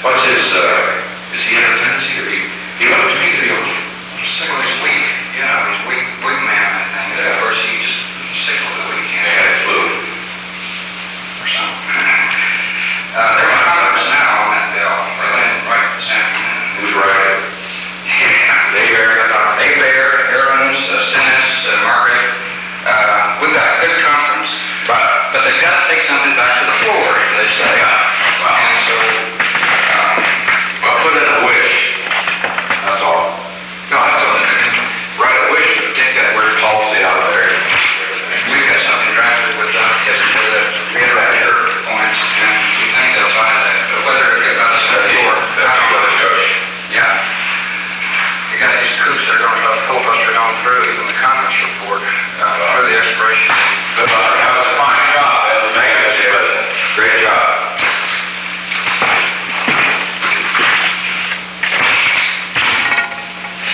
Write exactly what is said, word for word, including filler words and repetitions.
What's his, uh, is he in a tendency to be, he looked to me to be a little sick. Well, he's weak. Yeah, he's weak, weak man, I think. Yeah. Of course, he's sick over the weekend. They had flu. Or something. Uh, there are comments now on that bill. They went right this afternoon. Who's right? Yeah, they bear, they bear, Aaron's, uh, Stennis, uh, Margaret. Uh, we've got a good conference, but, but they've got to take something back to the floor, they say. Well, And so, um, well, put in a wish. That's all. no, that's all. Write a wish, but take that word policy out of there. We've got something drafted with, uh, yes, with the reiterate your points, and we think they'll find that, but whether it gets on the floor, I don't know. Yeah. You got these coops that are going to filibuster on through, even the conference report.